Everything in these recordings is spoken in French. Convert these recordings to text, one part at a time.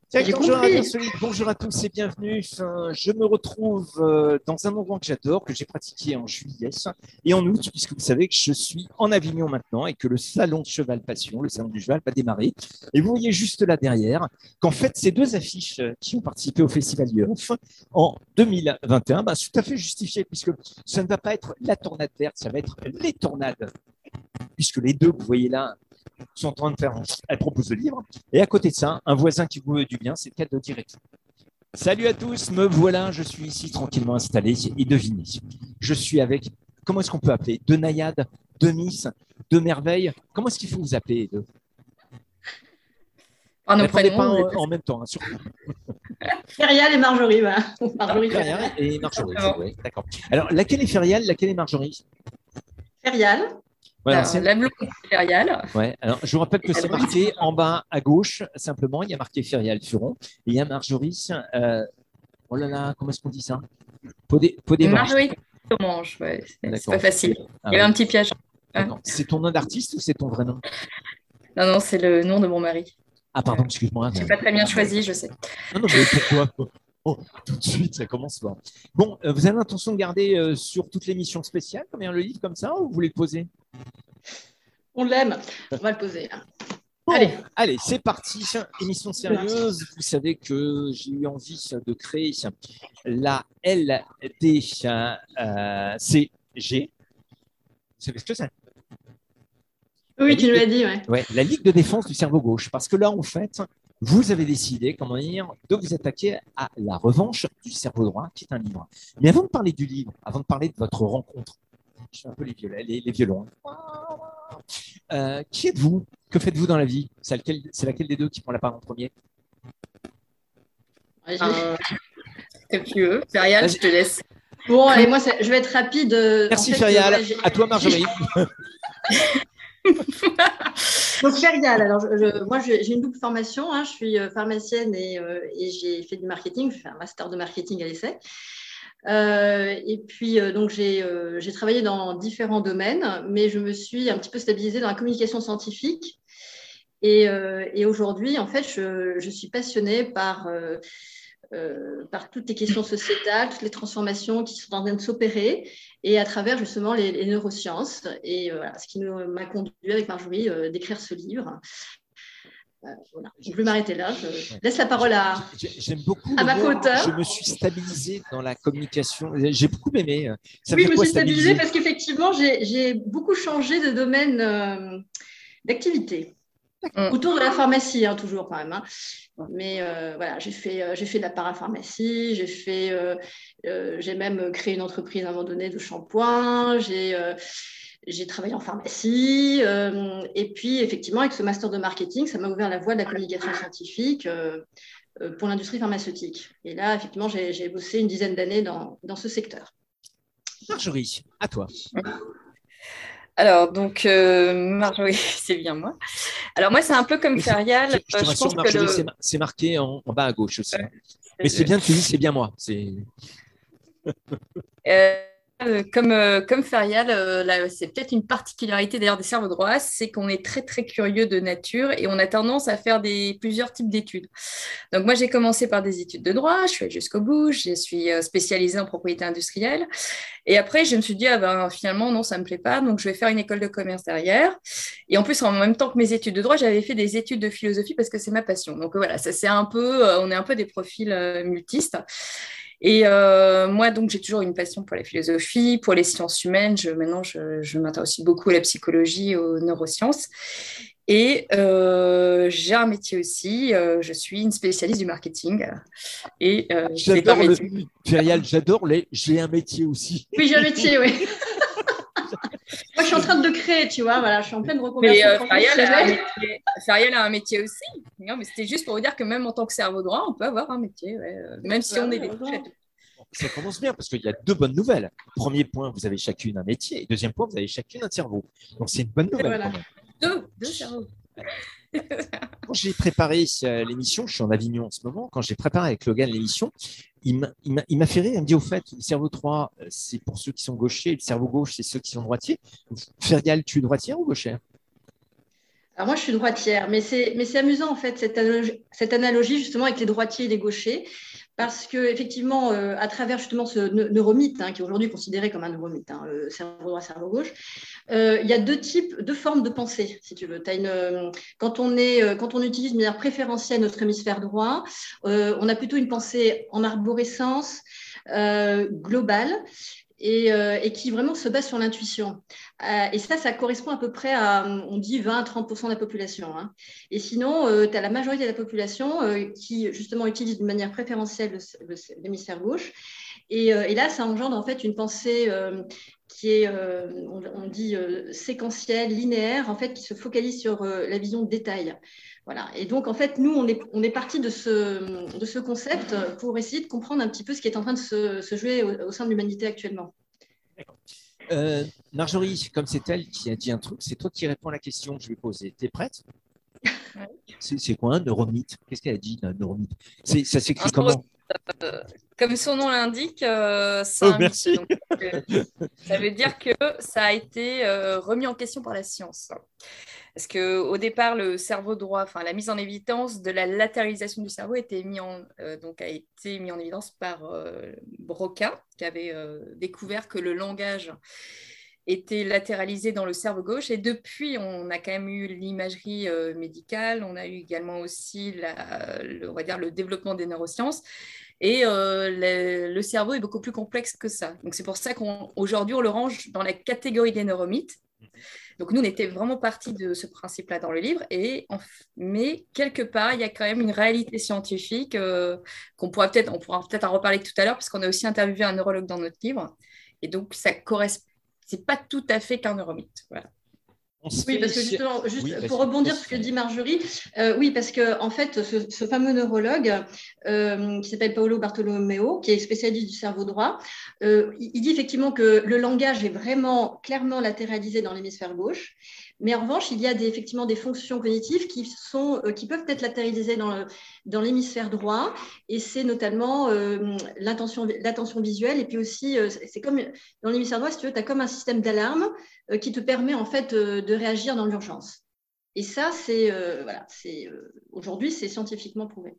J'ai Bonjour compris. Radio Solide, bonjour à tous et bienvenue. Je me retrouve dans un endroit que j'adore, que j'ai pratiqué en juillet et en août, puisque vous savez que je suis en Avignon maintenant et que le salon de cheval Passion, le salon du cheval, va démarrer. Et vous voyez juste là derrière qu'en fait, ces deux affiches qui ont participé au Festival Yeuf en 2021 sont tout à fait justifiées, puisque ça ne va pas être la tornade verte, ça va être les tornades, puisque les deux que vous voyez là sont en train de faire, elle propose le livre. Et à côté de ça, un voisin qui vous veut du bien, c'est le cadre de direction. Salut à tous, me voilà, je suis ici tranquillement installé et devinez, je suis avec, comment est-ce qu'on peut appeler, deux naïades, deux miss, deux merveilles, comment est-ce qu'il faut vous appeler deux? Par nos Répondez pas prénoms. en même temps, hein, surtout. Ferial et Marjorie, voilà. Marjorie Ferial Ferial. et Marjorie, Exactement. ouais, d'accord. Alors, laquelle est Ferial, laquelle est Marjorie? Ferial. Ouais, Alors, la blonde Ferial. ouais. Alors, je vous rappelle que Et la c'est petite marqué en Marjorie. bas à gauche, simplement, il y a marqué Ferial Furon, et il y a Marjorie, oh là là, comment est-ce qu'on dit ça? Pot des manches. Marjorie mange, ouais, c'est pas D'accord. facile. Ah Il y avait oui, un petit piège. Hein. d'accord. C'est ton nom d'artiste ou c'est ton vrai nom? Non, non, c'est le nom de mon mari. Ah, pardon, excuse-moi. Je n'ai pas très bien choisi, je sais. Non, non, mais pourquoi? Oh, tout de suite, ça commence fort. Bon, vous avez l'intention de garder sur toutes les missions spéciales, comme le livre comme ça, ou vous voulez le poser? On l'aime. On va le poser. Bon, Allez. allez, c'est parti. Émission sérieuse. Vous savez que j'ai eu envie de créer la LDCG. Vous savez ce que c'est? La Oui, tu Ligue nous de, l'as dit, ouais. ouais, la Ligue de défense du cerveau gauche. Parce que là, en fait, vous avez décidé, comment dire, de vous attaquer à La revanche du cerveau droit, qui est un livre. Mais avant de parler du livre, avant de parler de votre rencontre, je fais un peu les violons. Qui êtes-vous? Que faites-vous dans la vie? C'est laquelle des deux qui prend la parole en premier? Euh, que tu veux. Ferial, je te laisse. Bon, allez, moi, je vais être rapide. Merci, Ferial. Ouais, à toi, Marjorie. Donc, Ferial, alors moi j'ai une double formation, hein. Je suis pharmacienne et j'ai fait du marketing, j'ai fait un master de marketing à l'essai. Et puis, donc j'ai travaillé dans différents domaines, mais je me suis un petit peu stabilisée dans la communication scientifique. Et aujourd'hui, en fait, je suis passionnée par toutes les questions sociétales, toutes les transformations qui sont en train de s'opérer, et à travers justement les neurosciences. Et voilà, ce qui m'a conduit avec Marjorie d'écrire ce livre. Voilà. Je vais m'arrêter là. Je laisse la parole J'aime beaucoup à ma co-auteure. Je me suis stabilisée dans la communication. J'ai beaucoup aimé. Ça Oui, veut je dire me quoi, suis stabilisée stabiliser? parce qu'effectivement, j'ai beaucoup changé de domaine d'activité. Autour de la pharmacie, hein, toujours quand même. Hein. Mais voilà, j'ai fait de la parapharmacie, j'ai même créé une entreprise à un moment donné de shampoing, j'ai travaillé en pharmacie. Et puis, effectivement, avec ce master de marketing, ça m'a ouvert la voie de la communication scientifique pour l'industrie pharmaceutique. Et là, effectivement, j'ai bossé une dizaine d'années dans ce secteur. Marjorie, à toi. Alors, donc, Marjorie, c'est bien moi. Alors, moi, c'est un peu comme Ferial. Je te rassure, Marjorie, c'est marqué en bas à gauche aussi. Mais c'est bien que tu dis c'est bien moi. Comme Ferial, c'est peut-être une particularité d'ailleurs des cerveaux droits, c'est qu'on est très très curieux de nature et on a tendance à faire plusieurs types d'études. Donc moi j'ai commencé par des études de droit, je suis allée jusqu'au bout, je suis spécialisée en propriété industrielle et après je me suis dit finalement non ça me plaît pas donc je vais faire une école de commerce derrière et en plus en même temps que mes études de droit j'avais fait des études de philosophie parce que c'est ma passion. Donc voilà ça c'est un peu on est un peu des profils multistes. Et moi, donc, j'ai toujours une passion pour la philosophie, pour les sciences humaines. Maintenant, je m'intéresse aussi beaucoup à la psychologie, aux neurosciences. Et j'ai un métier aussi. Je suis une spécialiste du marketing. Et c'est un J'adore métier. Ferial, j'ai un métier aussi. Oui, j'ai un métier, oui. Moi, je suis en train de créer, tu vois. Voilà, je suis en pleine reconversion. Ferial a un métier aussi. Non, mais c'était juste pour vous dire que même en tant que cerveau droit, on peut avoir un métier, ouais, même si on est des touches à tout. Ça commence bien parce qu'il y a deux bonnes nouvelles. Premier point, vous avez chacune un métier. Et deuxième point, vous avez chacune un cerveau. Donc, c'est une bonne nouvelle quand même. Deux cerveaux. Quand j'ai préparé l'émission, je suis en Avignon en ce moment, quand j'ai préparé avec Logan l'émission, il m'a fait rire, il me dit au fait, le cerveau droit, c'est pour ceux qui sont gauchers, et le cerveau gauche, c'est ceux qui sont droitiers. Ferial, tu es droitière ou gauchère? Alors moi, je suis droitière, mais c'est amusant en fait cette analogie justement avec les droitiers et les gauchers, parce que effectivement, à travers justement ce neuromythe, qui est aujourd'hui considéré comme un neuromythe, cerveau droit, cerveau gauche, il y a deux formes de pensée, si tu veux. Quand on utilise de manière préférentielle notre hémisphère droit, on a plutôt une pensée en arborescence globale. Et qui vraiment se base sur l'intuition. Et ça correspond à peu près à, on dit, 20-30% de la population. Et sinon, tu as la majorité de la population qui, justement, utilise de manière préférentielle l'hémisphère gauche. Et là, ça engendre en fait une pensée qui est, on dit, séquentielle, linéaire, en fait, qui se focalise sur la vision de détail. Voilà. Et donc, en fait, nous, on est parti de ce concept pour essayer de comprendre un petit peu ce qui est en train de se jouer au sein de l'humanité actuellement. Marjorie, comme c'est elle qui a dit un truc, c'est toi qui réponds à la question que je vais poser. Tu es prête? Ouais. C'est quoi un neuromythe? Qu'est-ce qu'elle a dit, un neuromythe? Ça s'écrit comment? Comme son nom l'indique, c'est un merci. mythe. Donc, ça veut dire que ça a été remis en question par la science. Parce qu'au départ, le cerveau droit, enfin la mise en évidence de la latéralisation du cerveau a été mis en évidence par Broca, qui avait découvert que le langage était latéralisé dans le cerveau gauche. Et depuis, on a quand même eu l'imagerie médicale, on a eu également aussi on va dire, le développement des neurosciences. Et le cerveau est beaucoup plus complexe que ça. Donc, c'est pour ça qu'aujourd'hui, on le range dans la catégorie des neuromythes. Donc, nous, on était vraiment partis de ce principe-là dans le livre. Mais quelque part, il y a quand même une réalité scientifique on pourra peut-être en reparler tout à l'heure, parce qu'on a aussi interviewé un neurologue dans notre livre. Et donc, ça correspond. C'est pas tout à fait qu'un neuromythe. Voilà. Oui, parce que justement, pour rebondir sur ce que dit Marjorie, oui, parce que en fait, ce fameux neurologue qui s'appelle Paolo Bartolomeo, qui est spécialiste du cerveau droit, il dit effectivement que le langage est vraiment clairement latéralisé dans l'hémisphère gauche, mais en revanche, il y a effectivement des fonctions cognitives qui peuvent être latéralisées dans l'hémisphère droit, et c'est notamment l'attention visuelle, et puis aussi, c'est comme dans l'hémisphère droit, si tu veux, tu as comme un système d'alarme qui te permet en fait de réagir dans l'urgence. Et ça, aujourd'hui, c'est scientifiquement prouvé.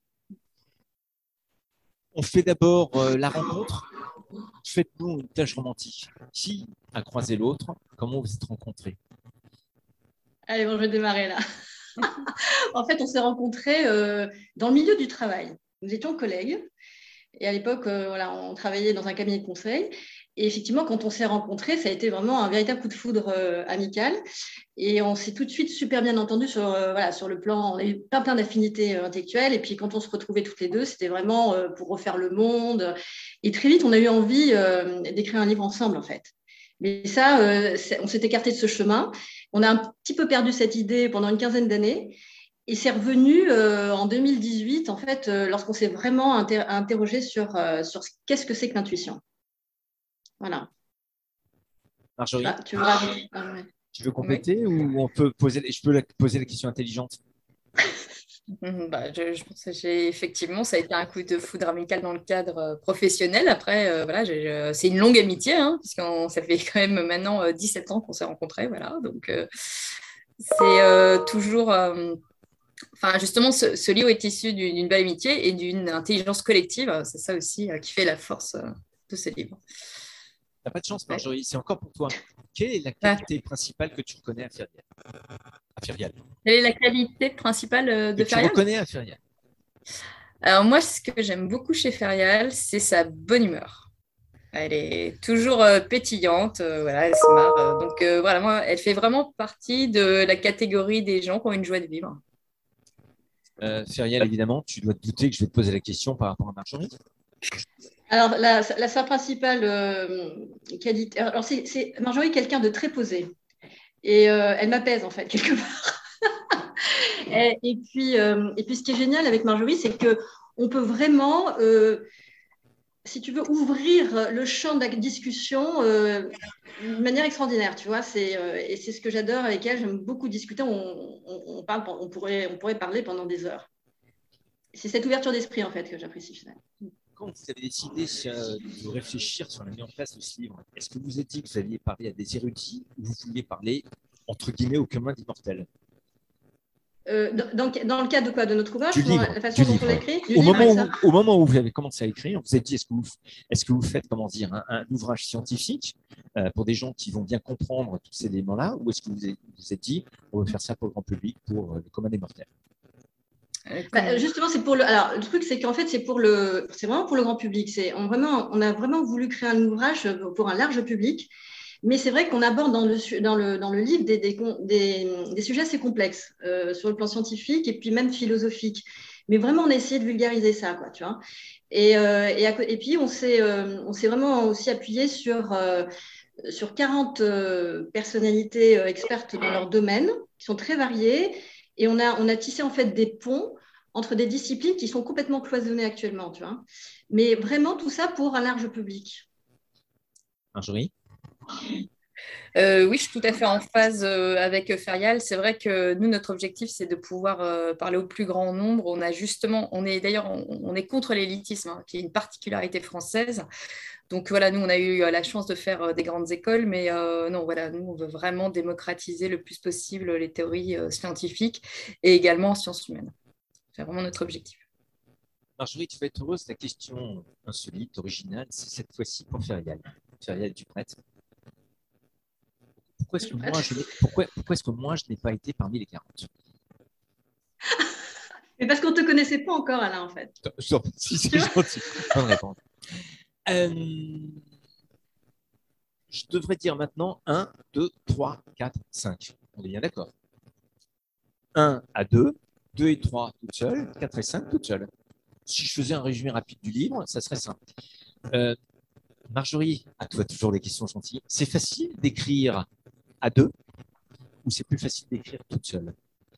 On fait d'abord la rencontre. Faites-nous une tâche romantique. Qui a croisé l'autre? Comment vous êtes rencontrés? Allez, bon, je vais démarrer là. En fait, on s'est rencontrés dans le milieu du travail. Nous étions collègues. Et à l'époque, on travaillait dans un cabinet de conseil. Et effectivement, quand on s'est rencontrés, ça a été vraiment un véritable coup de foudre amical. Et on s'est tout de suite super bien entendu sur le plan. On a eu plein d'affinités intellectuelles. Et puis, quand on se retrouvait toutes les deux, c'était vraiment pour refaire le monde. Et très vite, on a eu envie d'écrire un livre ensemble, en fait. Mais ça, on s'est écarté de ce chemin. On a un petit peu perdu cette idée pendant une quinzaine d'années. Et c'est revenu en 2018, en fait, lorsqu'on s'est vraiment interrogé sur qu'est-ce que c'est que l'intuition. Voilà. Marjorie, tu veux rajouter tu veux compléter ou je peux poser la question intelligente? Je pense que effectivement, ça a été un coup de foudre amical dans le cadre professionnel. Après, c'est une longue amitié, puisque ça fait quand même maintenant 17 ans qu'on s'est rencontrés. Voilà, donc c'est toujours. Justement, ce livre est issu d'une belle amitié et d'une intelligence collective. C'est ça aussi qui fait la force de ce livre. T'as pas de chance, Marjorie, c'est encore pour toi. Quelle est la qualité principale que tu reconnais à Ferial? Quelle est la qualité principale de Ferial? Tu reconnais à Ferial? Alors moi, ce que j'aime beaucoup chez Ferial, c'est sa bonne humeur. Elle est toujours pétillante, elle se marre. Donc moi, elle fait vraiment partie de la catégorie des gens qui ont une joie de vivre. Ferial, évidemment, tu dois te douter que je vais te poser la question par rapport à Marjorie. Alors, sa principale qualité. Alors, c'est Marjorie, quelqu'un de très posé. Et elle m'apaise, en fait, quelque part. et puis, ce qui est génial avec Marjorie, c'est qu'on peut vraiment, si tu veux, ouvrir le champ de la discussion de manière extraordinaire, tu vois. Et c'est ce que j'adore avec elle. J'aime beaucoup discuter. On pourrait parler pendant des heures. C'est cette ouverture d'esprit, en fait, que j'apprécie chez elle. Quand vous avez décidé de réfléchir sur la mise en place de ce livre, est-ce que vous avez dit que vous alliez parler à des érudits ou vous vouliez parler, entre guillemets, au commun des mortels? Dans le cadre de quoi? De notre ouvrage, du livre, la façon dont on écrit au moment où vous avez commencé à écrire, vous vous êtes dit, est-ce que vous faites, comment dire, un ouvrage scientifique pour des gens qui vont bien comprendre tous ces éléments-là, ou est-ce que vous êtes dit, on veut faire ça pour le grand public, pour le commun des mortels? Justement, c'est pour le. Alors, le truc, c'est qu'en fait, c'est vraiment pour le grand public. On a vraiment voulu créer un ouvrage pour un large public. Mais c'est vrai qu'on aborde dans le livre des sujets assez complexes sur le plan scientifique et puis même philosophique. Mais vraiment, on a essayé de vulgariser ça, quoi, tu vois. Et puis, on s'est vraiment aussi appuyé sur 40 personnalités expertes dans leur domaine, qui sont très variées. Et on a tissé en fait des ponts entre des disciplines qui sont complètement cloisonnées actuellement, tu vois. Mais vraiment, tout ça pour un large public. Marjorie? Oui, je suis tout à fait en phase avec Ferial. C'est vrai que nous, notre objectif, c'est de pouvoir parler au plus grand nombre. On est contre l'élitisme, hein, qui est une particularité française. Donc voilà, nous, on a eu la chance de faire des grandes écoles, mais non, voilà, nous, on veut vraiment démocratiser le plus possible les théories scientifiques et également en sciences humaines. C'est vraiment notre objectif. Marjorie, tu vas être heureuse. La question insolite, originale, c'est cette fois-ci pour Ferial. Ferial, es-tu prête? Pourquoi est-ce que moi, je n'ai pas été parmi les 40? Mais parce qu'on ne te connaissait pas encore, Alain, en fait. Si, c'est gentil. Bonne réponse. Je devrais dire maintenant 1, 2, 3, 4, 5. On est bien d'accord. 1 à 2, 2 et 3 toutes seules, 4 et 5 toutes seules. Si je faisais un résumé rapide du livre, ça serait simple. Marjorie, à toi toujours les questions gentilles. C'est facile d'écrire à 2 ou c'est plus facile d'écrire toute seule?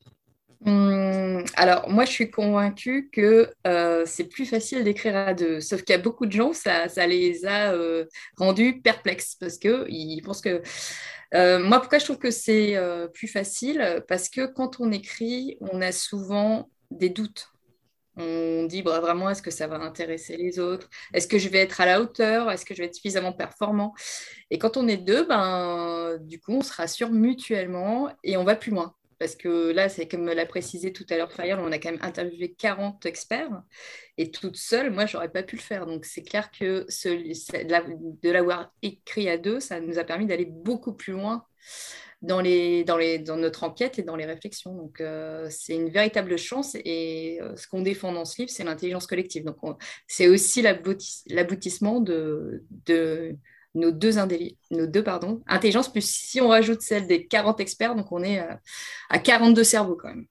Alors, moi, je suis convaincue que c'est plus facile d'écrire à 2. Sauf qu'il y a beaucoup de gens, ça les a rendus perplexes parce qu'ils pensent que. Moi, pourquoi je trouve que c'est plus facile? Parce que quand on écrit, on a souvent des doutes. On dit vraiment, est-ce que ça va intéresser les autres? Est-ce que je vais être à la hauteur? Est-ce que je vais être suffisamment performant? Et quand on est 2, du coup, on se rassure mutuellement et on va plus loin. Parce que là, c'est comme l'a précisé tout à l'heure Fayal, on a quand même interviewé 40 experts et toute seule, moi, j'aurais pas pu le faire. Donc, c'est clair que de l'avoir écrit à 2, ça nous a permis d'aller beaucoup plus loin dans notre enquête et dans les réflexions. Donc, c'est une véritable chance et ce qu'on défend dans ce livre, c'est l'intelligence collective. Donc, c'est aussi l'aboutissement de nos deux intelligences, plus si on rajoute celle des 40 experts, donc on est à 42 cerveaux quand même.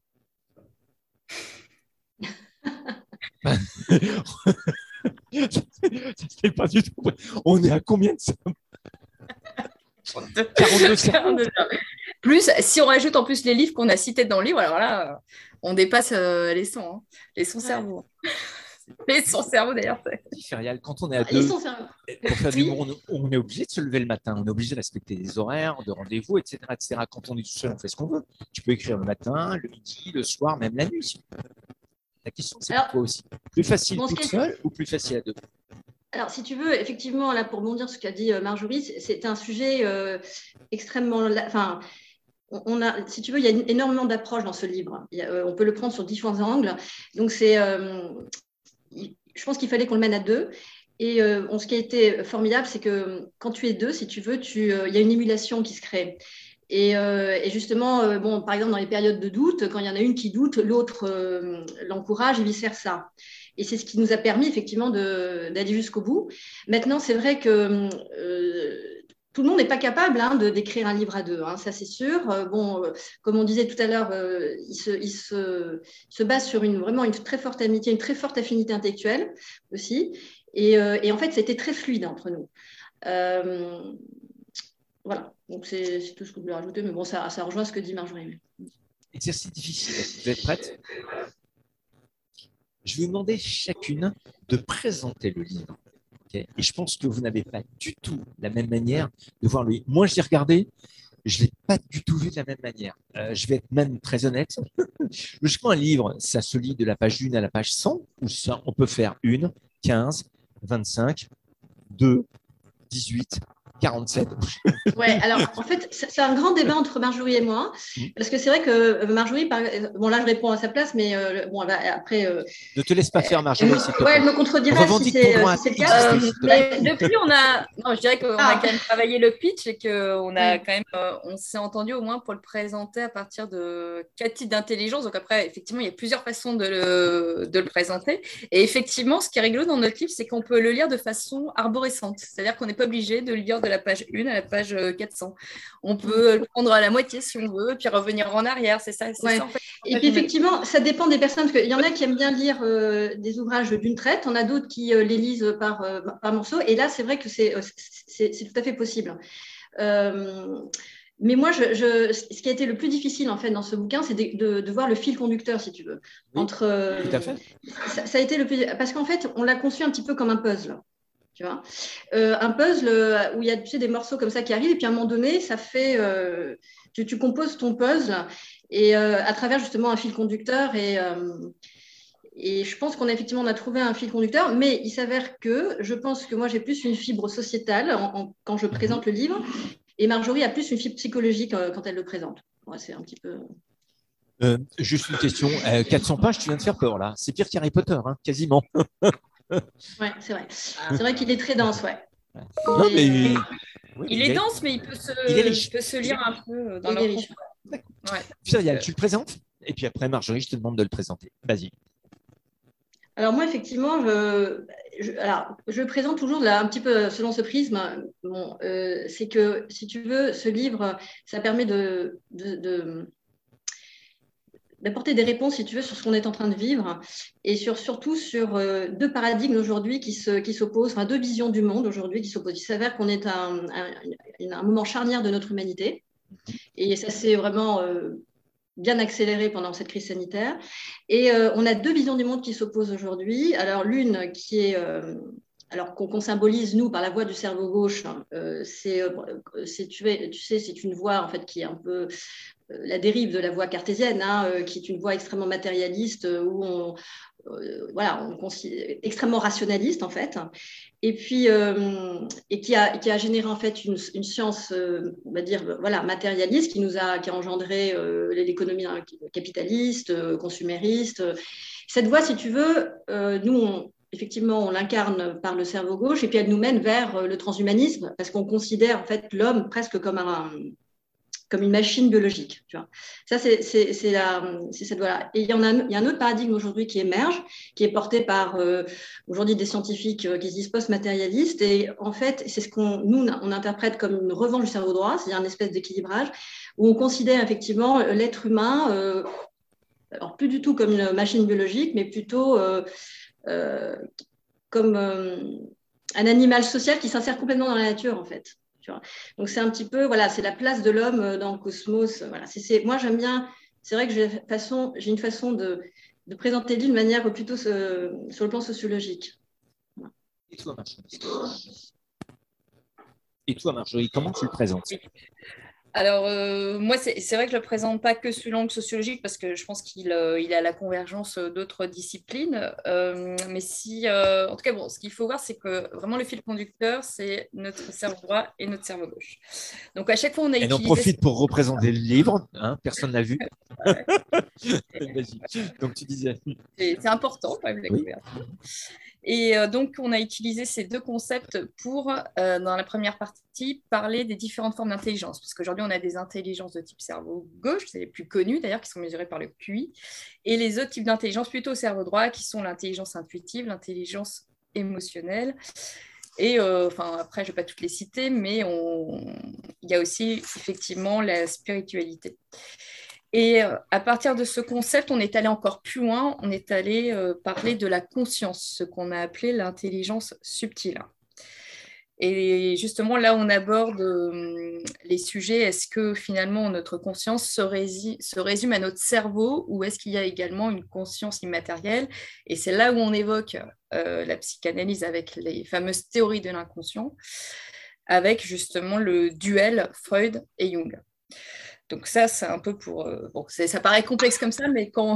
C'était pas du tout. On est à combien de cerveaux? 42 cerveaux. Plus, si on rajoute en plus les livres qu'on a cités dans le livre, alors là, on dépasse les 100, hein, les 100 cerveaux. Les 100 cerveaux d'ailleurs. Ferial, quand on est à 2, pour faire du l'humour, on est obligé de se lever le matin, on est obligé de respecter les horaires de rendez-vous, etc., etc. Quand on est tout seul, on fait ce qu'on veut. Tu peux écrire le matin, le midi, le soir, même la nuit. La question, c'est pour toi aussi. Plus facile toute seule ou plus facile à 2? Alors, si tu veux, effectivement, là, pour bondir ce qu'a dit Marjorie, c'est un sujet extrêmement. Enfin, si tu veux, il y a énormément d'approches dans ce livre. On peut le prendre sur différents angles. Donc, je pense qu'il fallait qu'on le mène à 2. Et ce qui a été formidable, c'est que quand tu es 2, si tu veux, il y a une émulation qui se crée. Et justement, par exemple, dans les périodes de doute, quand il y en a une qui doute, l'autre l'encourage et vice-versa. Et c'est ce qui nous a permis effectivement d'aller jusqu'au bout. Maintenant, c'est vrai que tout le monde n'est pas capable d'écrire un livre à 2, hein, ça c'est sûr. Comme on disait tout à l'heure, il se base sur vraiment une très forte amitié, une très forte affinité intellectuelle aussi. Et en fait, c'était très fluide entre nous. Voilà, donc c'est tout ce que je voulais rajouter, mais bon, ça rejoint ce que dit Marjorie. Exercice difficile, vous êtes prêtes? Je vais vous demander chacune de présenter le livre. Okay, et je pense que vous n'avez pas du tout la même manière de voir le livre. Moi, je l'ai regardé, je ne l'ai pas du tout vu de la même manière. Je vais être même très honnête. Logiquement, un livre, ça se lit de la page 1 à la page 100, ou ça, on peut faire 1, 15, 25, 2, 18, 47. Ouais, alors en fait, c'est un grand débat entre Marjorie et moi, parce que c'est vrai que Marjorie, bon là je réponds à sa place, mais bon, après. Ne te laisse pas faire, Marjorie. Elle me contredira si c'est le cas. Depuis, non, je dirais qu'on a quand même travaillé le pitch et qu'on a quand même, on s'est entendu au moins pour le présenter à partir de 4 types d'intelligence. Donc après, effectivement, il y a plusieurs façons de le présenter. Et effectivement, ce qui est rigolo dans notre livre, c'est qu'on peut le lire de façon arborescente, c'est-à-dire qu'on n'est pas obligé de le lire de la page 1 à la page 400. On peut le prendre à la moitié si on veut, puis revenir en arrière. C'est ça, ouais. ça en fait. Et puis effectivement, ça dépend des personnes, parce qu'il y en a qui aiment bien lire des ouvrages d'une traite, on a d'autres qui les lisent par morceaux, et là, c'est vrai que c'est tout à fait possible. Mais moi, ce qui a été le plus difficile en fait dans ce bouquin, c'est de voir le fil conducteur, si tu veux. Oui, tout à fait. Ça a été le plus, parce qu'en fait, on l'a conçu un petit peu comme un puzzle. Tu vois, un puzzle où il y a des morceaux comme ça qui arrivent, et puis à un moment donné, ça fait, tu composes ton puzzle et à travers justement un fil conducteur et je pense qu'on a trouvé un fil conducteur, mais il s'avère que je pense que moi j'ai plus une fibre sociétale quand je présente le livre, et Marjorie a plus une fibre psychologique quand elle le présente. Ouais, c'est un petit peu. Juste une question, 400 pages, tu viens de faire peur là. C'est pire qu'Harry Potter, hein, quasiment. Ouais, c'est vrai. C'est vrai qu'il est très dense, ouais. Non, mais... il est dense, mais il peut se lire un peu dans leur riche. Cyrielle, tu le présentes? Et puis après, Marjorie, je te demande de le présenter. Vas-y. Alors moi, effectivement, je présente toujours un petit peu selon ce prisme. Bon, c'est que, si tu veux, ce livre, ça permet d'apporter des réponses, si tu veux, sur ce qu'on est en train de vivre et surtout sur deux paradigmes aujourd'hui qui s'opposent, enfin deux visions du monde aujourd'hui qui s'opposent. Il s'avère qu'on est à un moment charnière de notre humanité et ça s'est vraiment bien accéléré pendant cette crise sanitaire. Et on a deux visions du monde qui s'opposent aujourd'hui. Alors l'une qui est... alors qu'on symbolise, nous, par la voix du cerveau gauche, tu sais, c'est une voix en fait, qui est un peu la dérive de la voie cartésienne, qui est une voie extrêmement matérialiste, où on considère extrêmement rationaliste en fait, et puis et qui a généré en fait une science, on va dire matérialiste, qui a engendré l'économie capitaliste, consumériste. Cette voie, si tu veux, nous effectivement, on l'incarne par le cerveau gauche, et puis elle nous mène vers le transhumanisme, parce qu'on considère en fait l'homme presque comme une machine biologique. Tu vois. Ça, c'est cette voie-là. Et il y a un autre paradigme aujourd'hui qui émerge, qui est porté par aujourd'hui des scientifiques qui se disent post-matérialistes. Et en fait, c'est ce qu'on interprète comme une revanche du cerveau droit, c'est-à-dire une espèce d'équilibrage, où on considère effectivement l'être humain, alors plus du tout comme une machine biologique, mais plutôt comme un animal social qui s'insère complètement dans la nature, en fait. Tu vois. Donc, c'est un petit peu, c'est la place de l'homme dans le cosmos. Voilà. Moi, j'aime bien, c'est vrai que j'ai une façon de présenter l'île de manière plutôt sur le plan sociologique. Voilà. Et toi, Marjorie, comment tu le présentes? Alors, moi, c'est vrai que je ne le présente pas que sous l'angle sociologique parce que je pense qu'il a la convergence d'autres disciplines. Mais en tout cas, bon, ce qu'il faut voir, c'est que vraiment le fil conducteur, c'est notre cerveau droit et notre cerveau gauche. Donc, à chaque fois, on a utilisé... on profite pour représenter le livre. Hein, personne ne l'a vu. Vas-y. Donc, tu disais... C'est important, quand même, la couverture. Et donc, on a utilisé ces deux concepts pour, dans la première partie, parler des différentes formes d'intelligence. Parce qu'aujourd'hui, on a des intelligences de type cerveau gauche, c'est les plus connues d'ailleurs, qui sont mesurées par le QI, et les autres types d'intelligence plutôt cerveau droit, qui sont l'intelligence intuitive, l'intelligence émotionnelle. Et après, je ne vais pas toutes les citer, mais il y a aussi effectivement la spiritualité. Et à partir de ce concept, on est allé encore plus loin, on est allé parler de la conscience, ce qu'on a appelé l'intelligence subtile. Et justement, là, on aborde les sujets, est-ce que finalement notre conscience se résume à notre cerveau ou est-ce qu'il y a également une conscience immatérielle? Et c'est là où on évoque la psychanalyse avec les fameuses théories de l'inconscient, avec justement le duel Freud et Jung. Donc ça, c'est un peu pour... ça paraît complexe comme ça, mais quand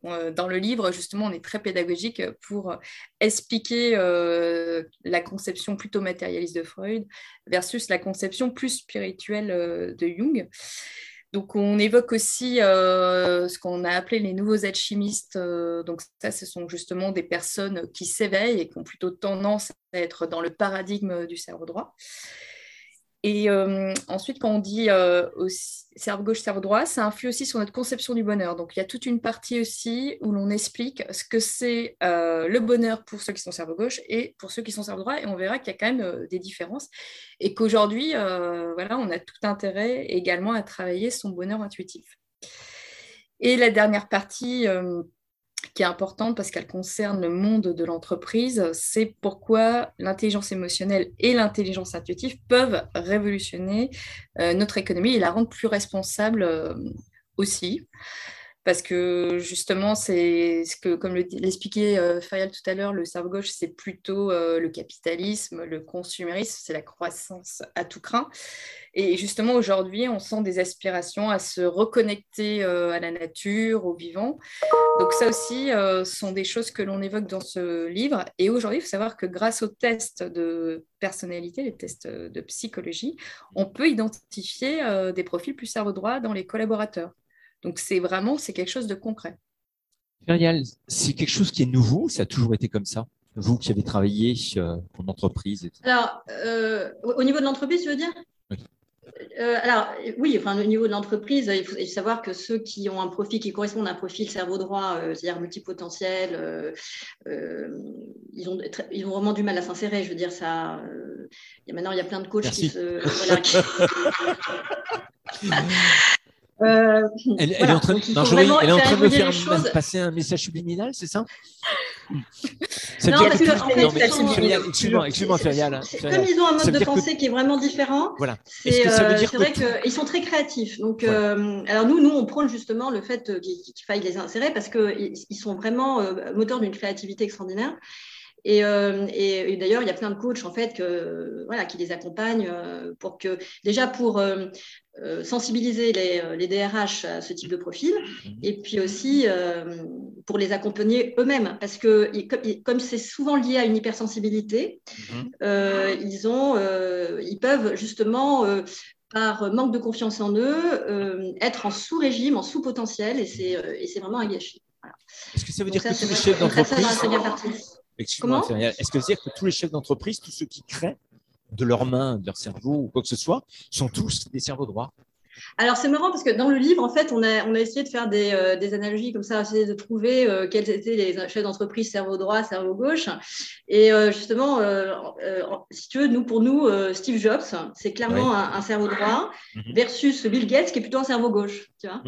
dans le livre, justement, on est très pédagogique pour expliquer la conception plutôt matérialiste de Freud versus la conception plus spirituelle de Jung. Donc, on évoque aussi ce qu'on a appelé les nouveaux alchimistes. Donc, ça, ce sont justement des personnes qui s'éveillent et qui ont plutôt tendance à être dans le paradigme du cerveau droit. Et ensuite, quand on dit cerveau gauche, cerveau droit, ça influe aussi sur notre conception du bonheur. Donc, il y a toute une partie aussi où l'on explique ce que c'est le bonheur pour ceux qui sont cerveau gauche et pour ceux qui sont cerveau droit. Et on verra qu'il y a quand même des différences. Et qu'aujourd'hui, voilà, on a tout intérêt également à travailler son bonheur intuitif. Et la dernière partie qui est importante parce qu'elle concerne le monde de l'entreprise, c'est pourquoi l'intelligence émotionnelle et l'intelligence intuitive peuvent révolutionner notre économie et la rendre plus responsable aussi. Parce que justement, c'est ce que, comme l'expliquait Fayal tout à l'heure, le cerveau gauche, c'est plutôt le capitalisme, le consumérisme, c'est la croissance à tout crin. Et justement, aujourd'hui, on sent des aspirations à se reconnecter à la nature, au vivant. Donc ça aussi, sont des choses que l'on évoque dans ce livre. Et aujourd'hui, il faut savoir que grâce aux tests de personnalité, les tests de psychologie, on peut identifier des profils plus cerveau droit dans les collaborateurs. Donc c'est quelque chose de concret. Ferial, c'est quelque chose qui est nouveau, ça a toujours été comme ça? Vous qui avez travaillé en entreprise et tout. Alors, au niveau de l'entreprise, tu veux dire? Oui. Alors, oui, enfin, au niveau de l'entreprise, il faut savoir que ceux qui ont un profil qui correspond à un profil cerveau droit, c'est-à-dire multipotentiel, ils ont vraiment du mal à s'insérer. Je veux dire, ça. Maintenant, il y a plein de coachs Merci. qui se. Voilà, Elle est en train de me faire passer un message subliminal, c'est ça? Non, parce que en fait, excuse-moi, Ferial. Comme ils ont un mode de pensée qui est vraiment différent, voilà. C'est vrai qu'ils sont très créatifs. Donc, voilà. Alors nous, on prône justement le fait qu'il faille les insérer parce qu'ils sont vraiment moteurs d'une créativité extraordinaire. Et d'ailleurs, il y a plein de coachs en fait qui les accompagnent pour sensibiliser les DRH à ce type de profil et puis aussi pour les accompagner eux-mêmes parce que comme c'est souvent lié à une hypersensibilité, ils peuvent justement par manque de confiance en eux être en sous-régime, en sous-potentiel et c'est vraiment un gâchis. Voilà. Est-ce que ça veut dire que tous les chefs d'entreprise est-ce que ça veut dire que tous les chefs d'entreprise, tous ceux qui créent de leurs mains, de leur cerveau ou quoi que ce soit, sont tous des cerveaux droits? Alors, c'est marrant parce que dans le livre, en fait, on a essayé de faire des analogies comme ça, essayer de trouver quels étaient les chefs d'entreprise cerveau droit, cerveau gauche. Et justement, si tu veux, pour nous, Steve Jobs, c'est clairement un cerveau droit versus Bill Gates qui est plutôt un cerveau gauche, tu vois.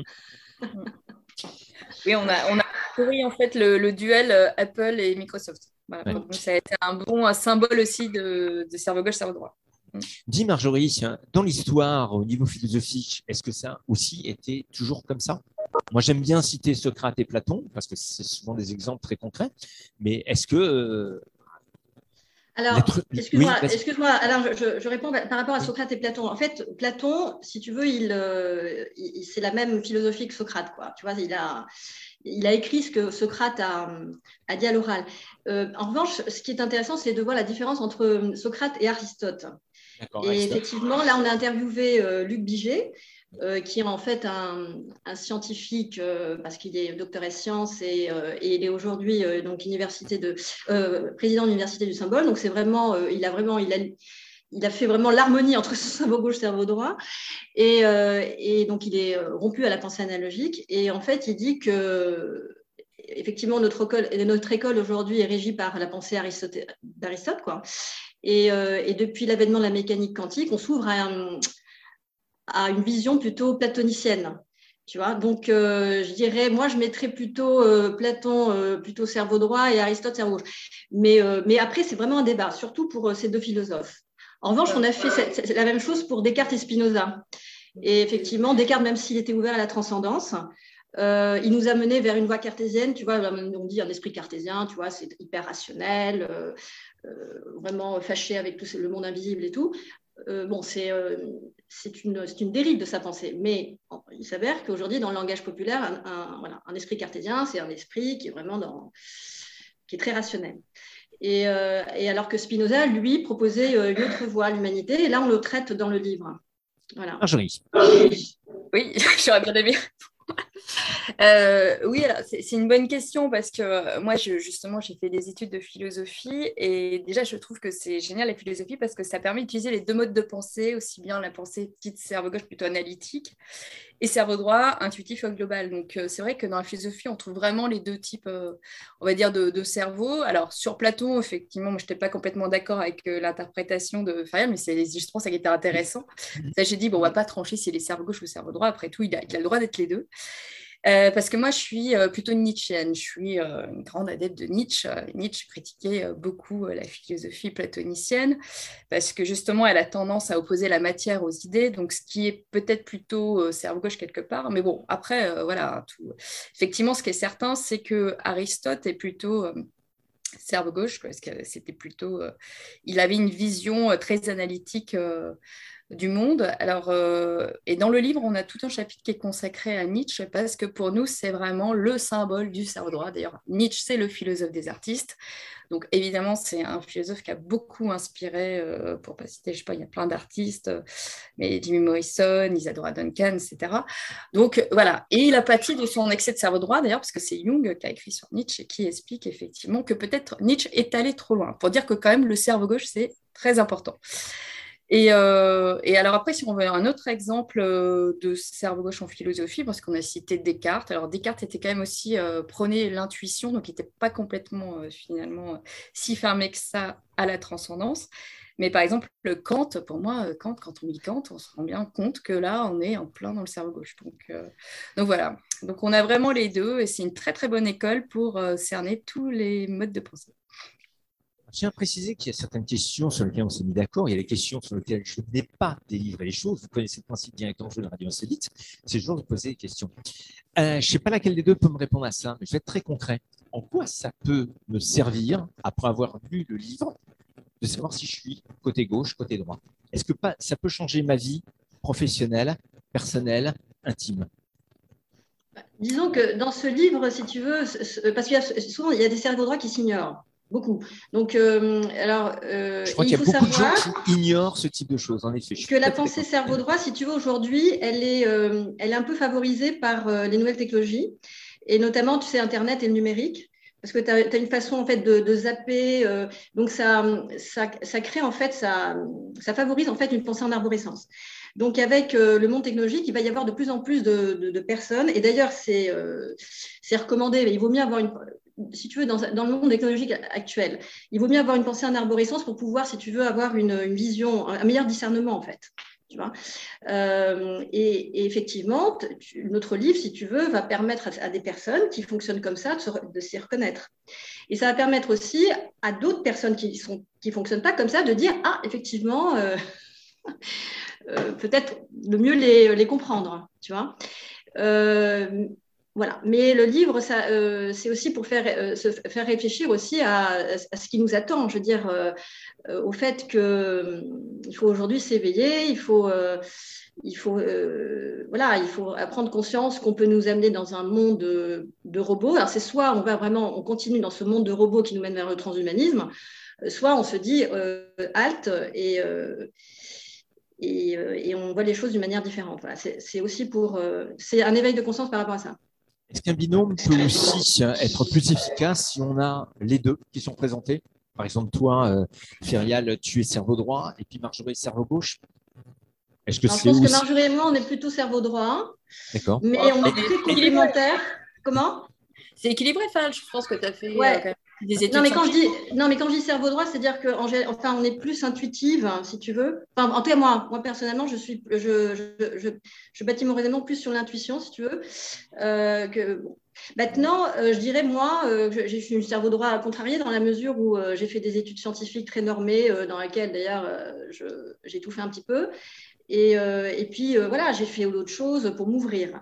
Oui, on a compris en fait le duel Apple et Microsoft. Voilà. Donc, ça a été un bon symbole aussi de cerveau gauche, cerveau droit. Dis Marjorie, dans l'histoire, au niveau philosophique, est-ce que ça a aussi été toujours comme ça? Moi, j'aime bien citer Socrate et Platon, parce que c'est souvent des exemples très concrets, mais est-ce que… Alors, excuse-moi. Alors, je réponds par rapport à Socrate et Platon. En fait, Platon, si tu veux, c'est la même philosophie que Socrate, quoi. Tu vois, il a écrit ce que Socrate a dit à l'oral. En revanche, ce qui est intéressant, c'est de voir la différence entre Socrate et Aristote. Et effectivement, là, on a interviewé Luc Biget, qui est en fait un scientifique parce qu'il est docteur en sciences et il est aujourd'hui donc président de l'université du Symbole. Donc c'est vraiment, il a fait vraiment l'harmonie entre cerveau gauche et cerveau droit. Et donc il est rompu à la pensée analogique. Et en fait, il dit que effectivement notre école aujourd'hui est régie par la pensée d'Aristote, quoi. Et depuis l'avènement de la mécanique quantique, on s'ouvre à une vision plutôt platonicienne, tu vois. Donc, je dirais, moi, je mettrais plutôt Platon plutôt cerveau droit et Aristote cerveau gauche. Mais après, c'est vraiment un débat, surtout pour ces deux philosophes. En revanche, on a fait la même chose pour Descartes et Spinoza. Et effectivement, Descartes, même s'il était ouvert à la transcendance, il nous a menés vers une voie cartésienne, tu vois, on dit un esprit cartésien, tu vois, c'est hyper rationnel, vraiment fâché avec tout le monde invisible et tout. c'est une dérive de sa pensée, mais il s'avère qu'aujourd'hui, dans le langage populaire, un esprit cartésien, c'est un esprit qui est vraiment qui est très rationnel. Et alors que Spinoza, lui, proposait une autre voie à l'humanité, et là, on le traite dans le livre. Voilà. Marjorie. Oui, j'aurais bien aimé. Oui, alors c'est une bonne question parce que moi, justement, j'ai fait des études de philosophie et déjà, je trouve que c'est génial la philosophie parce que ça permet d'utiliser les deux modes de pensée, aussi bien la pensée petite cerveau gauche plutôt analytique et cerveau droit intuitif ou global. Donc, c'est vrai que dans la philosophie, on trouve vraiment les deux types, on va dire, de cerveau. Alors, sur Platon, effectivement, moi, je n'étais pas complètement d'accord avec l'interprétation de Fayol, mais c'est justement ça qui était intéressant. Ça, j'ai dit, bon, on ne va pas trancher si c'est les cerveaux gauche ou cerveau droit. Après tout, il a le droit d'être les deux. Parce que moi, je suis plutôt nietzschéenne. Je suis une grande adepte de Nietzsche. Nietzsche critiquait beaucoup la philosophie platonicienne parce que justement, elle a tendance à opposer la matière aux idées, donc ce qui est peut-être plutôt cerveau gauche quelque part. Mais bon, après, voilà. Effectivement, ce qui est certain, c'est que Aristote est plutôt cerveau gauche, parce que c'était plutôt. Il avait une vision très analytique du monde. Alors, et dans le livre, on a tout un chapitre qui est consacré à Nietzsche parce que pour nous, c'est vraiment le symbole du cerveau droit. D'ailleurs, Nietzsche, c'est le philosophe des artistes. Donc, évidemment, c'est un philosophe qui a beaucoup inspiré, pour pas citer, je sais pas, il y a plein d'artistes, mais Jimmy Morrison, Isadora Duncan, etc. Donc, voilà. Et il a pâti de son excès de cerveau droit, d'ailleurs, parce que c'est Jung qui a écrit sur Nietzsche et qui explique effectivement que peut-être Nietzsche est allé trop loin, pour dire que quand même, le cerveau gauche, c'est très important. Et alors après, si on veut un autre exemple de cerveau gauche en philosophie, parce qu'on a cité Descartes. Alors Descartes était quand même aussi prôné l'intuition, donc il n'était pas complètement finalement si fermé que ça à la transcendance. Mais par exemple, le Kant, pour moi, Kant, quand on lit Kant, on se rend bien compte que là, on est en plein dans le cerveau gauche. Donc voilà. Donc on a vraiment les deux, et c'est une très très bonne école pour cerner tous les modes de pensée. Je tiens à préciser qu'il y a certaines questions sur lesquelles on s'est mis d'accord. Il y a les questions sur lesquelles je n'ai pas délivré les choses. Vous connaissez le principe directement de Radio Insolite. C'est toujours de poser des questions. Je ne sais pas laquelle des deux peut me répondre à ça, mais je vais être très concret. En quoi ça peut me servir, après avoir lu le livre, de savoir si je suis côté gauche, côté droit? Est-ce que ça peut changer ma vie professionnelle, personnelle, intime? Disons que dans ce livre, si tu veux, parce qu'il y a souvent il y a des cerveaux droits qui s'ignorent. Beaucoup. Donc, je crois qu'il y a beaucoup de gens qui ignorent ce type de choses, en effet. Que la pensée cerveau droit, si tu veux, aujourd'hui, elle est un peu favorisée par les nouvelles technologies, et notamment, tu sais, Internet et le numérique, parce que tu as une façon, en fait, de zapper. Donc, ça crée, en fait, ça favorise, en fait, une pensée en arborescence. Donc, avec le monde technologique, il va y avoir de plus en plus de personnes. Et d'ailleurs, c'est recommandé. Il vaut mieux avoir si tu veux, dans le monde technologique actuel, il vaut mieux avoir une pensée en arborescence pour pouvoir, si tu veux, avoir une vision, un meilleur discernement, en fait. Tu vois, et effectivement, notre livre, si tu veux, va permettre à des personnes qui fonctionnent comme ça de s'y reconnaître. Et ça va permettre aussi à d'autres personnes qui ne fonctionnent pas comme ça de dire « Ah, effectivement, peut-être de mieux les comprendre. » Tu vois. Voilà. Mais le livre, c'est aussi pour se faire réfléchir aussi à ce qui nous attend. Je veux dire, au fait qu'il faut aujourd'hui s'éveiller, il faut prendre conscience qu'on peut nous amener dans un monde de robots. Alors, c'est soit on continue dans ce monde de robots qui nous mène vers le transhumanisme, soit on se dit halte et on voit les choses d'une manière différente. Voilà. C'est aussi c'est un éveil de conscience par rapport à ça. Est-ce qu'un binôme peut aussi être plus efficace si on a les deux qui sont présentés? Par exemple, toi, Ferial, tu es cerveau droit et puis Marjorie, cerveau gauche. Je pense que Marjorie et moi, on est plutôt cerveau droit. D'accord. Mais on est très complémentaires. Comment? C'est équilibré, Fal. Je pense que tu as fait des études. Non, mais quand je dis cerveau droit, c'est-à-dire on est plus intuitive, hein, si tu veux. Enfin, en tout cas, moi personnellement, je bâtis mon raisonnement plus sur l'intuition, si tu veux. Maintenant, je dirais, moi, je suis une cerveau droit contrarié dans la mesure où j'ai fait des études scientifiques très normées, dans lesquelles, d'ailleurs, j'ai tout fait un petit peu. Et puis, voilà, j'ai fait d'autres choses pour m'ouvrir.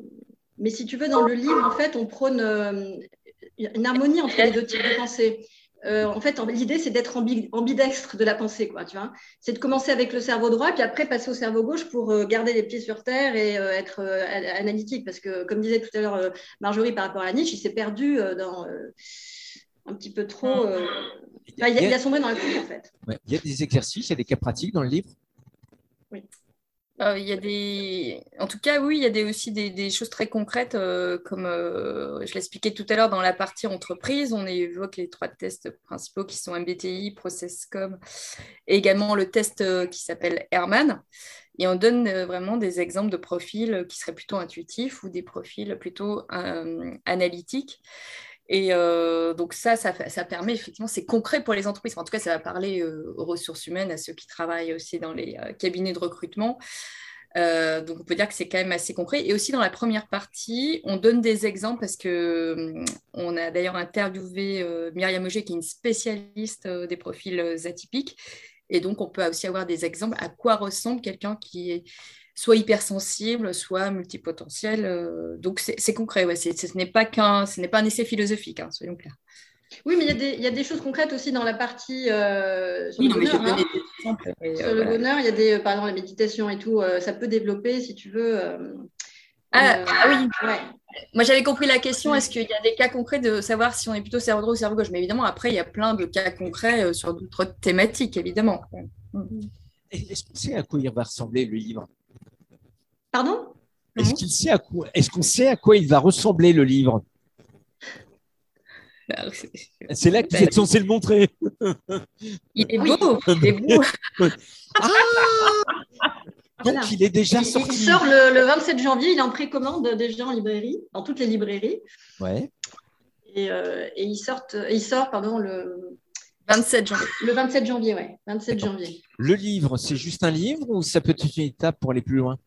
Mais si tu veux, dans le livre, en fait, on prône une harmonie entre les deux types de pensée. en fait, l'idée, c'est d'être ambidextre de la pensée, quoi, tu vois. C'est de commencer avec le cerveau droit, puis après passer au cerveau gauche pour garder les pieds sur terre et être analytique. Parce que, comme disait tout à l'heure Marjorie par rapport à Nietzsche, il s'est perdu dans un petit peu trop. Il a sombré dans la couche, en fait. Ouais. Il y a des exercices, il y a des cas pratiques dans le livre. Oui. Il y a en tout cas, oui, il y a aussi des choses très concrètes, comme je l'expliquais tout à l'heure dans la partie entreprise. On évoque les 3 tests principaux qui sont MBTI, ProcessCom, et également le test qui s'appelle Herman. Et on donne vraiment des exemples de profils qui seraient plutôt intuitifs ou des profils plutôt analytiques. Et donc ça permet effectivement, c'est concret pour les entreprises. En tout cas, ça va parler aux ressources humaines, à ceux qui travaillent aussi dans les cabinets de recrutement. Donc on peut dire que c'est quand même assez concret. Et aussi dans la première partie, on donne des exemples parce qu'on a d'ailleurs interviewé Myriam Auger, qui est une spécialiste des profils atypiques. Et donc on peut aussi avoir des exemples à quoi ressemble quelqu'un qui est soit hypersensible, soit multipotentiel. Donc, c'est concret. Ouais. Ce n'est pas un essai philosophique, hein, soyons clairs. Oui, mais il y a des choses concrètes aussi dans la partie sur oui, le bonheur. Donné des exemples, sur le bonheur, il y a des, par exemple, la méditation et tout. Ça peut développer, si tu veux. Oui. Ouais. Moi, j'avais compris la question. Est-ce qu'il y a des cas concrets de savoir si on est plutôt cerveau droit ou cerveau gauche? Mais évidemment, après, il y a plein de cas concrets sur d'autres thématiques, évidemment. Est-ce qu'on sait à quoi il va ressembler le livre? Pardon? Est-ce qu'on sait à quoi il va ressembler le livre? C'est là que vous êtes censé le montrer. Il est beau. Il est beau. Donc, il est déjà sorti. Il sort le 27 janvier. Il est en précommande déjà en librairie, dans toutes les librairies. Ouais. Et il sort le 27 janvier. Le 27 janvier, oui. 27 janvier. Le livre, c'est juste un livre ou ça peut être une étape pour aller plus loin?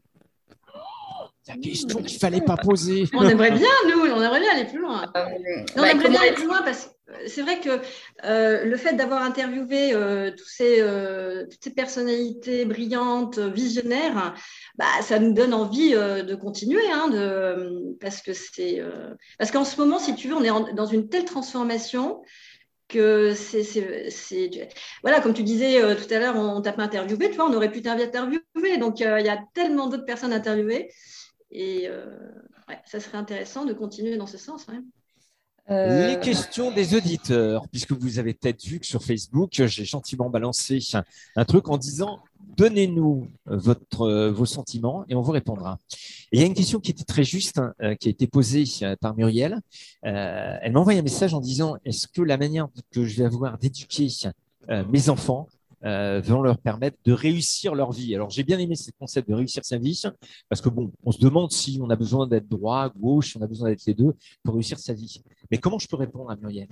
La question qu'il ne fallait pas poser. On aimerait bien, on aimerait bien aller plus loin. On aimerait bien aller plus loin parce que c'est vrai que le fait d'avoir interviewé toutes ces personnalités brillantes, visionnaires, ça nous donne envie de continuer, parce qu'en ce moment, si tu veux, on est dans une telle transformation que voilà, comme tu disais tout à l'heure, on t'a pas interviewé, tu vois, on aurait pu t'interviewer. Donc, il y a tellement d'autres personnes interviewées. Et ça serait intéressant de continuer dans ce sens. Ouais. Les questions des auditeurs, puisque vous avez peut-être vu que sur Facebook, j'ai gentiment balancé un truc en disant « Donnez-nous vos sentiments et on vous répondra ». Et il y a une question qui était très juste, qui a été posée par Muriel. Elle m'a envoyé un message en disant « Est-ce que la manière que je vais avoir d'éduquer mes enfants vont leur permettre de réussir leur vie ?» Alors, j'ai bien aimé ce concept de réussir sa vie, parce que bon, on se demande si on a besoin d'être droit, gauche, si on a besoin d'être les deux pour réussir sa vie. Mais comment je peux répondre à Muriel?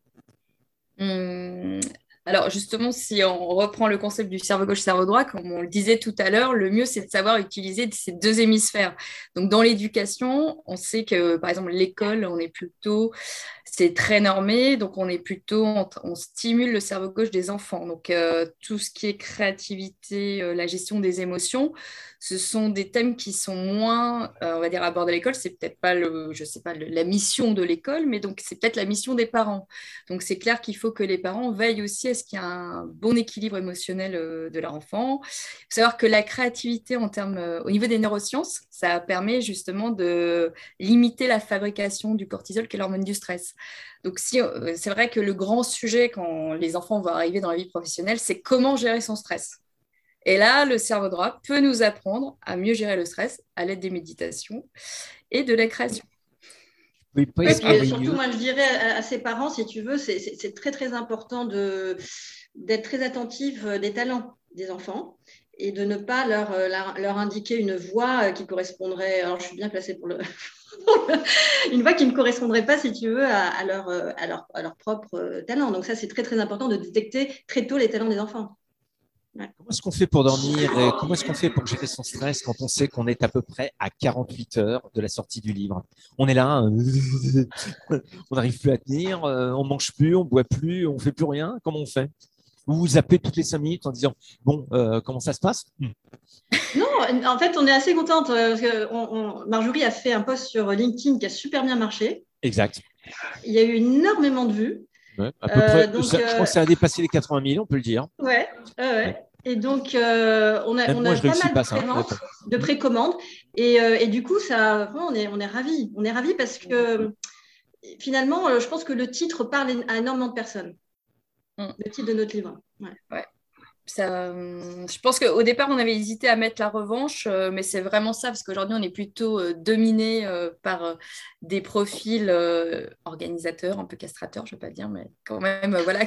Alors justement, si on reprend le concept du cerveau gauche, cerveau droit, comme on le disait tout à l'heure, le mieux, c'est de savoir utiliser ces 2 hémisphères. Donc dans l'éducation, on sait que, par exemple, l'école, c'est très normé, donc on stimule le cerveau gauche des enfants. Donc tout ce qui est créativité, la gestion des émotions, ce sont des thèmes qui sont moins, on va dire, abordés à l'école. C'est peut-être pas la mission de l'école, mais donc c'est peut-être la mission des parents. Donc c'est clair qu'il faut que les parents veillent aussi à ce qu'il y ait un bon équilibre émotionnel de leur enfant. Il faut savoir que la créativité au niveau des neurosciences, ça permet justement de limiter la fabrication du cortisol, qui est l'hormone du stress. Donc, c'est vrai que le grand sujet quand les enfants vont arriver dans la vie professionnelle, c'est comment gérer son stress. Et là, le cerveau droit peut nous apprendre à mieux gérer le stress à l'aide des méditations et de la création. Oui, surtout, moi, je dirais à ses parents, si tu veux, c'est très, très important d'être très attentif des talents des enfants et de ne pas leur indiquer une voie qui correspondrait… Alors, je suis bien placée pour une voie qui ne correspondrait pas, si tu veux, à leur propre talent. Donc, ça, c'est très, très important de détecter très tôt les talents des enfants. Ouais. Comment est-ce qu'on fait pour dormir et comment est-ce qu'on fait pour gérer son stress quand on sait qu'on est à peu près à 48 heures de la sortie du livre? On est là, on n'arrive plus à tenir, on ne mange plus, on ne boit plus, on ne fait plus rien. Comment on fait? Vous vous appelez toutes les 5 minutes en disant « Bon, comment ça se passe ?» Non, en fait, on est assez contente parce que Marjorie a fait un post sur LinkedIn qui a super bien marché. Exact. Il y a eu énormément de vues. Ouais, à peu près, donc, je pense que ça a dépassé les 80 000, on peut le dire. Ouais. Ouais. Et donc, on a Même moi, je pas réussis mal pas de ça. préventes, de précommandes. Et du coup, ça, vraiment, on est ravis. On est ravis parce que finalement, je pense que le titre parle à énormément de personnes. Le titre de notre livre. Ouais. Ouais. Ça, je pense qu'au départ, on avait hésité à mettre la revanche, mais c'est vraiment ça, parce qu'aujourd'hui, on est plutôt dominé par des profils organisateurs, un peu castrateurs, je ne vais pas dire, mais quand même, voilà.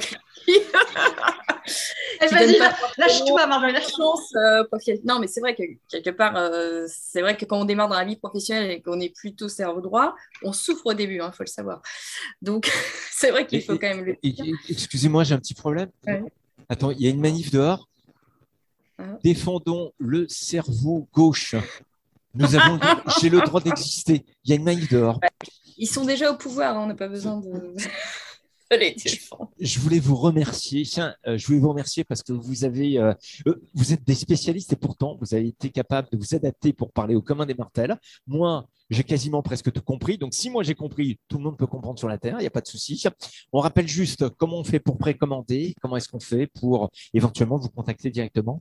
Vas-y, lâche-toi, Marjolaine. Non, mais c'est vrai que quelque part, c'est vrai que quand on démarre dans la vie professionnelle et qu'on est plutôt cerveau droit, on souffre au début, il faut le savoir. Donc, c'est vrai qu'il faut quand même le dire. Excusez-moi, j'ai un petit problème. Ouais. Attends, il y a une manif dehors. Défendons le cerveau gauche. J'ai le droit d'exister. Il y a une manif dehors. Ils sont déjà au pouvoir, on n'a pas besoin de les défendre. Je voulais vous remercier. Je voulais vous remercier parce que vous êtes des spécialistes et pourtant vous avez été capable de vous adapter pour parler au commun des mortels. Moi, j'ai quasiment presque tout compris. Donc, si moi j'ai compris, tout le monde peut comprendre sur la Terre. Il n'y a pas de souci. On rappelle juste comment on fait pour précommander, comment est-ce qu'on fait pour éventuellement vous contacter directement.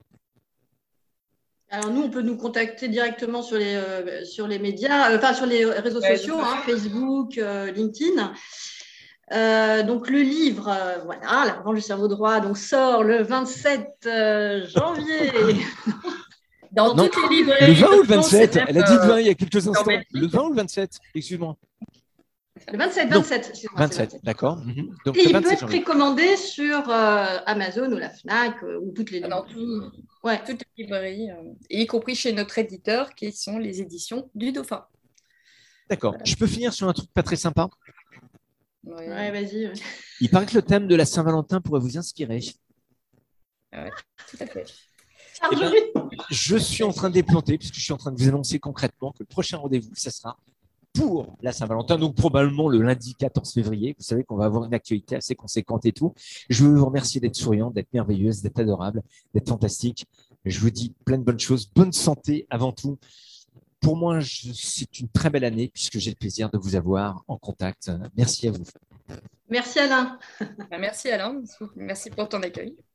Alors nous, on peut nous contacter directement sur les médias, enfin sur les réseaux sociaux, Facebook, LinkedIn. Donc le livre, voilà, La revanche du cerveau droit, donc sort le 27 janvier. Dans toutes les librairies. Le 20 ou le 27 Elle a dit le 20 il y a quelques instants. Le 20 ou le 27 Excuse-moi. Le 27. 27, d'accord. Donc, et il peut être précommandé sur Amazon ou la FNAC ou toutes les librairies. Toutes les librairies, y compris chez notre éditeur, qui sont les éditions du Dauphin. D'accord. Voilà. Je peux finir sur un truc pas très sympa? Ouais, vas-y. Ouais. Il paraît que le thème de la Saint-Valentin pourrait vous inspirer. Ouais, tout à fait. Eh ben, je suis en train de déplanter, puisque je suis en train de vous annoncer concrètement que le prochain rendez-vous, ça sera pour la Saint-Valentin, donc probablement le lundi 14 février. Vous savez qu'on va avoir une actualité assez conséquente et tout. Je veux vous remercier d'être souriante, d'être merveilleuse, d'être adorable, d'être fantastique. Je vous dis plein de bonnes choses. Bonne santé avant tout. Pour moi, c'est une très belle année puisque j'ai le plaisir de vous avoir en contact. Merci à vous. Merci Alain. Merci Alain. Merci pour ton accueil.